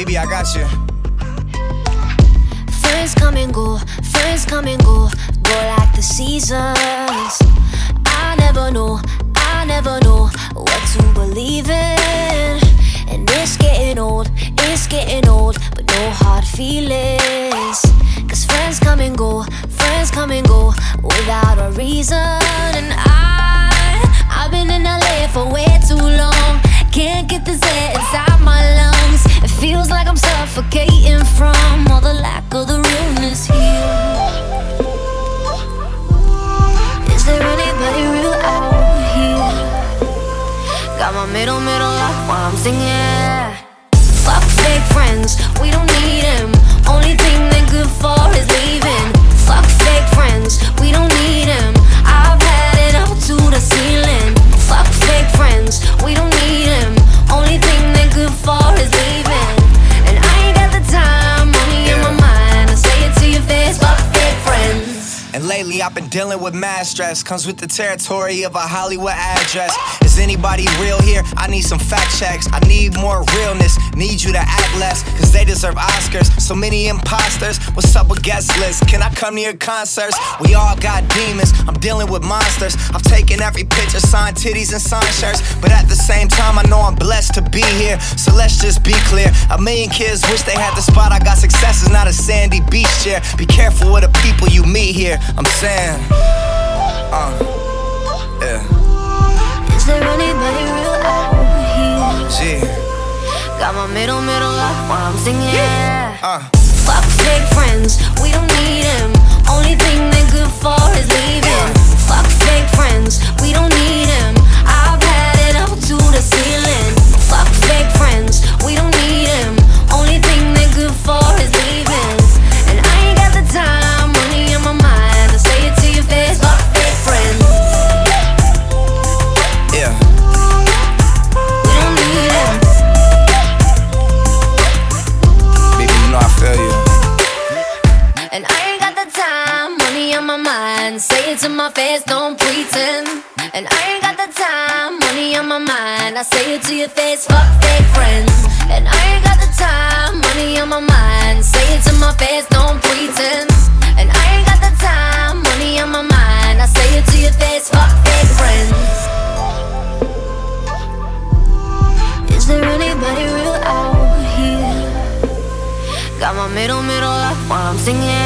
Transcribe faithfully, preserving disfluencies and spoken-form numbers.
Baby, I got you. Friends come and go, friends come and go, go like the seasons. I never know, I never know what to believe in. And it's getting old, it's getting old, but no hard feelings. Cause friends come and go, friends come and go without a reason. And I, I've been in L A for way too long. Can't get this air inside my lungs. It feels like I'm suffocating from all the lack of the realness here. Is there anybody real out here? Got my middle, middle up while I'm singing. Fuck fake friends, we don't need them. Only thing they're good for is leaving. Fuck fake friends, we don't need them. I've had it up to the ceiling. Fuck fake friends, we don't need them. Only thing they're good for is leaving. And I ain't got the time, money in my mind. I say it to your face, fuck fake friends. And lately I've been dealing with mad stress. Comes with the territory of a Hollywood address. Is anybody real here? I need some fact checks. I need more realness. Need you to act less, cause they deserve Oscars. So many imposters. What's up with guest lists? Can I come to your concerts? We all got demons. I'm dealing with monsters. I've taken every picture, signed titties and signed shirts. But at the same time I know I'm blessed to be here. So let's just be clear. A million kids wish they had the spot. I got success is not a sandy beach chair. Be careful with the people you meet here. I'm saying, uh, yeah. Is there anybody real out here? Gee. Got my middle, middle up while I'm singing. Uh. Fuck fake friends, we don't need them. Only thing they're good for is leaving. Fuck fake friends, we don't need them. I've had it up to the ceiling. Fuck fake friends, we don't need them. Only thing they're good for is leaving. And I ain't got the time, money in my mind. I say it to your face, fuck fake friends. Yeah. We don't need them. Baby, you know I feel you. And I ain't got the time, money on my mind. Say it to my face, don't pretend. And I ain't got the time, money on my mind. I say it to your face, fuck fake friends. And I ain't got the time, money on my mind. Say it to my face, don't pretend. And I ain't got the time, money on my mind. I say it to your face, fuck fake friends. Is there anybody real out here? Got my middle, middle up while I'm singing.